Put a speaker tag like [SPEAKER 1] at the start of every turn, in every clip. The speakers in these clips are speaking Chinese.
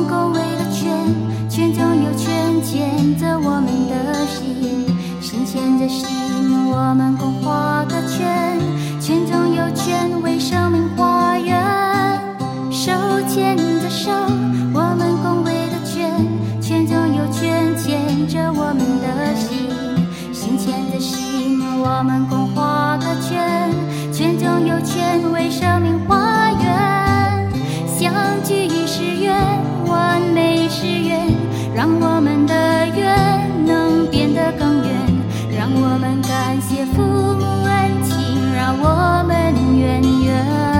[SPEAKER 1] 们共围的圈，圈中有圈牵着我们的心，心牵着心，我们共画个圈，圈中有圈为生命花园。手牵着手，我们共围的圈，圈中有圈牵着我们的心，心牵着心，我们共画个圈，圈中有圈为生命花园。相聚是缘，完美是缘，让我们的缘能变得更远，让我们感谢父母恩情，让我们圆圆。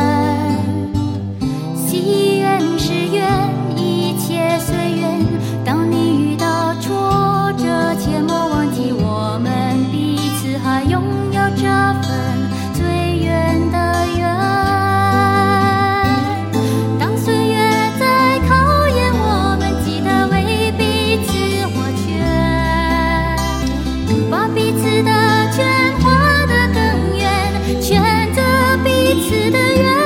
[SPEAKER 1] 惜缘是缘，一切随缘，当你遇到挫折，切莫忘记我们彼此还拥有这份最远的缘。当岁月在考验我们，记得为彼此画圈，把彼此的圈画得更远，圈着彼此的缘。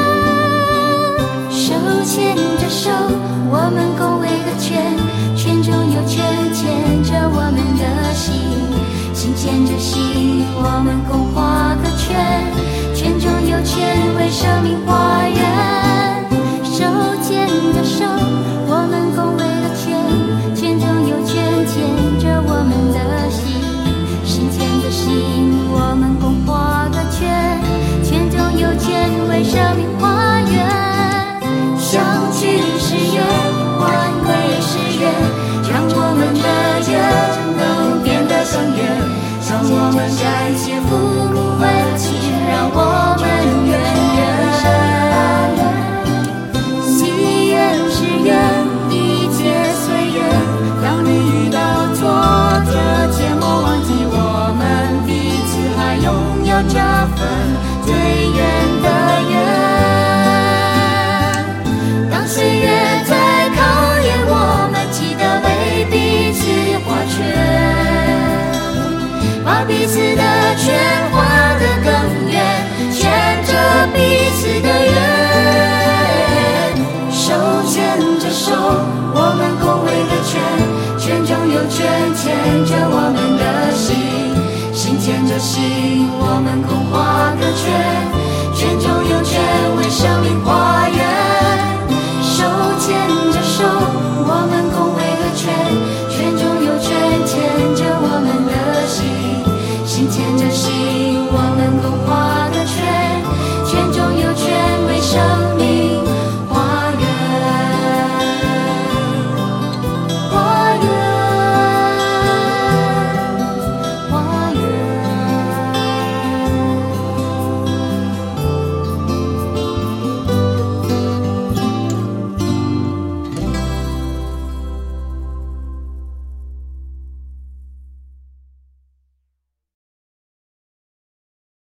[SPEAKER 1] 手牵着手，我们共围个圈，圈中有圈牵着我们的心，心牵着心，我们共画个圈，圈中有圈为生命花园。手牵着手，我们共围个圈，圈中有圈牵着我们的心，心牵着心，我们共画个圈，圈中有圈为生命花园。